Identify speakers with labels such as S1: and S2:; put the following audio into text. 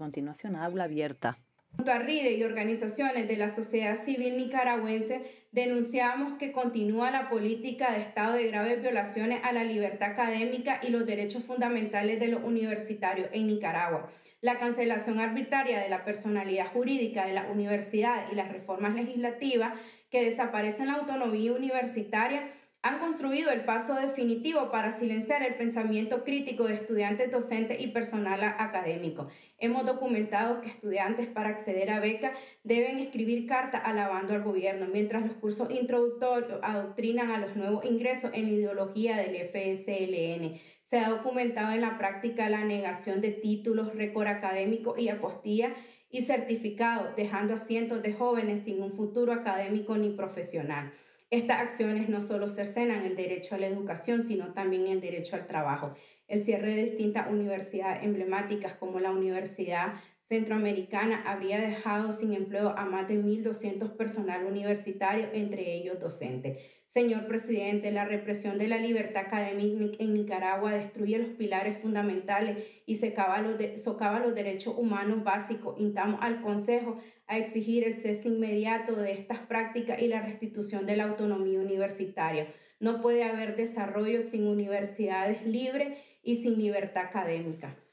S1: continuación a Aula Abierta.
S2: Junto a RIDE y organizaciones de la sociedad civil nicaragüense, denunciamos que continúa la política de Estado de graves violaciones a la libertad académica y los derechos fundamentales de los universitarios en Nicaragua. La cancelación arbitraria de la personalidad jurídica de las universidades y las reformas legislativas que desaparecen la autonomía universitaria han construido el paso definitivo para silenciar el pensamiento crítico de estudiantes, docentes y personal académico. Hemos documentado que estudiantes para acceder a beca deben escribir cartas alabando al gobierno, mientras los cursos introductorios adoctrinan a los nuevos ingresos en la ideología del FSLN. Se ha documentado en la práctica la negación de títulos, récord académico y apostilla y certificados, dejando a cientos de jóvenes sin un futuro académico ni profesional. Estas acciones no solo cercenan el derecho a la educación, sino también el derecho al trabajo. El cierre de distintas universidades emblemáticas como la Universidad Centroamericana habría dejado sin empleo a más de 1.200 personal universitario, entre ellos docentes. Señor presidente, la represión de la libertad académica en Nicaragua destruye los pilares fundamentales y socava los derechos humanos básicos. Instamos al Consejo a exigir el cese inmediato de estas prácticas y la restitución de la autonomía universitaria. No puede haber desarrollo sin universidades libres y sin libertad académica.